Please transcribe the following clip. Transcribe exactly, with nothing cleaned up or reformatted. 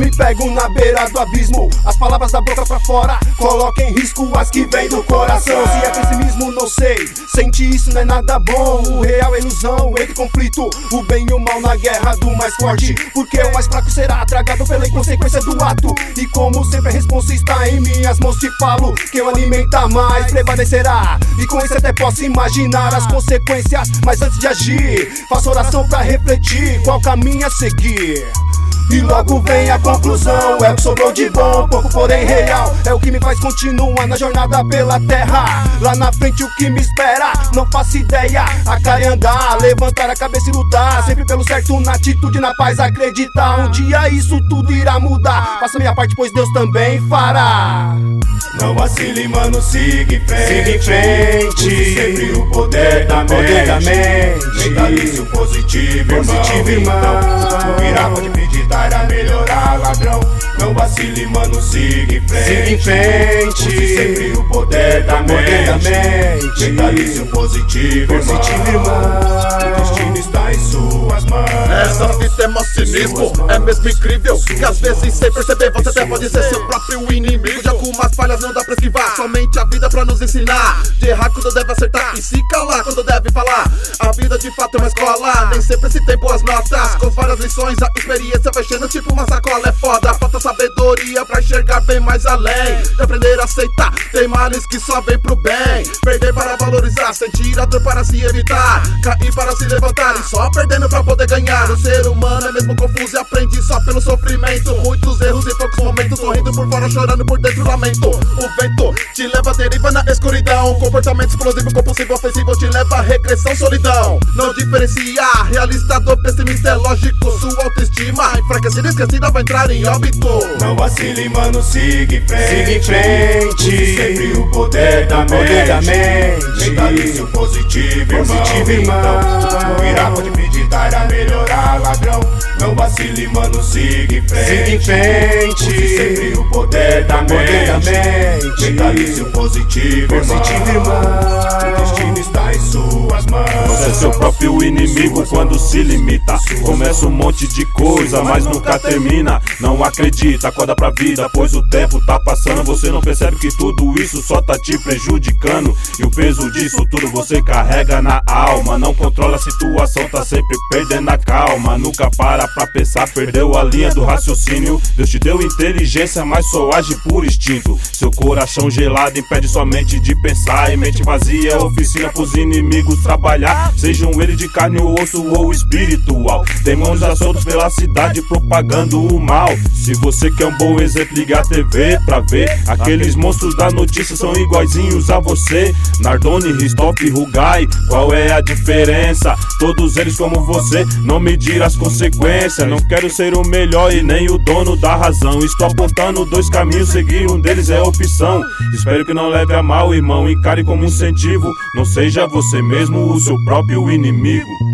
me pego na beira do abismo. As palavras da boca pra fora colocam em risco as que vêm do coração. Se é pessimismo, não sei, sente isso não é nada bom. O real é ilusão, entre conflito, o bem e o mal na guerra do mais forte. Porque o mais fraco será tragado pela inconsequência do ato. E como sempre a responsa está em minhas mãos, te falo, quem o alimenta mais prevalecerá. E com isso até posso imaginar as consequências, mas antes de agir, faço oração pra refletir qual caminho a seguir. E logo vem a conclusão, é o que sobrou de bom, pouco porém real. É o que me faz continuar na jornada pela terra. Lá na frente o que me espera, não faço ideia. A cara é andar, levantar a cabeça e lutar, sempre pelo certo, na atitude, na paz, acreditar. Um dia isso tudo irá mudar, faça minha parte pois Deus também fará. Não vacile, mano, siga em frente, siga em frente. Use sempre o poder da poder da mente. Mentalize o positivo, positivo, irmão. irmão. Então, o irá pode meditar a melhorar, ladrão. Não vacile, mano, siga em frente, siga em frente. Use sempre o poder da poder da mente. mente. Mentalize o positivo, positivo, irmão. irmão. O destino está em suas mãos. Essa fita é mó cinismo, é mesmo incrível que às vezes sem perceber você até pode ser seu próprio inimigo. De algumas falhas não dá pra esquivar, somente a vida pra nos ensinar. De errar quando deve acertar e se calar quando deve falar. A vida de fato é uma escola, nem sempre se tem boas notas. Com várias lições a experiência vai enchendo tipo uma sacola. É foda, falta sabedoria pra enxergar bem mais além. De aprender a aceitar, tem males que só vem pro bem. Perder para valorizar, sentir a dor para se evitar, cair para se levantar e só perdendo pra poder ganhar. O ser humano é mesmo confuso e aprende só pelo sofrimento. Muitos erros em poucos momentos, sorrindo por fora, chorando por dentro, lamento. O vento te leva a deriva na escuridão. Comportamento explosivo, compulsivo, ofensivo te leva a regressão, solidão. Não diferencia realista do pessimista, é lógico. Sua autoestima enfraquecida, esquecida, vai entrar em óbito. Não vacile, mano, siga em frente, siga em frente. Use sempre o poder da poder da mente. mente. Mentalize o positivo, positivo, irmão. irmão. Então, o irá pode meditar a melhorar, ladrão. Não vacile, mano, siga em frente, siga em frente. Use sempre o poder da poder da mente. mente. Mentalize o positivo, positivo, irmão. irmão. O destino está em suas mãos. Você é seu próprio inimigo quando se limita. Começa um monte de coisa, mas nunca termina. Não acredita, acorda pra vida, pois o tempo tá passando. Você não percebe que tudo isso só tá te prejudicando. E o peso disso tudo você carrega na alma. Não controla a situação, tá sempre perdendo a calma. Nunca para pra pensar, perdeu a linha do raciocínio. Deus te deu inteligência, mas só age por instinto. Seu coração gelado impede sua mente de pensar. E mente vazia é oficina pros inimigos trabalhar. Sejam eles de carne ou osso ou espiritual. Demônios assoltos pela cidade propagando o mal. Se você quer um bom exemplo, liga a T V pra ver. Aqueles monstros da notícia são iguaizinhos a você. Nardone, Ristoff, Rugai, qual é a diferença? Todos eles como você, não medir as consequências. Não quero ser o melhor e nem o dono da razão. Estou apontando dois caminhos, seguir um deles é opção. Espero que não leve a mal, irmão, encare como um incentivo. Não seja você mesmo o seu próprio inimigo.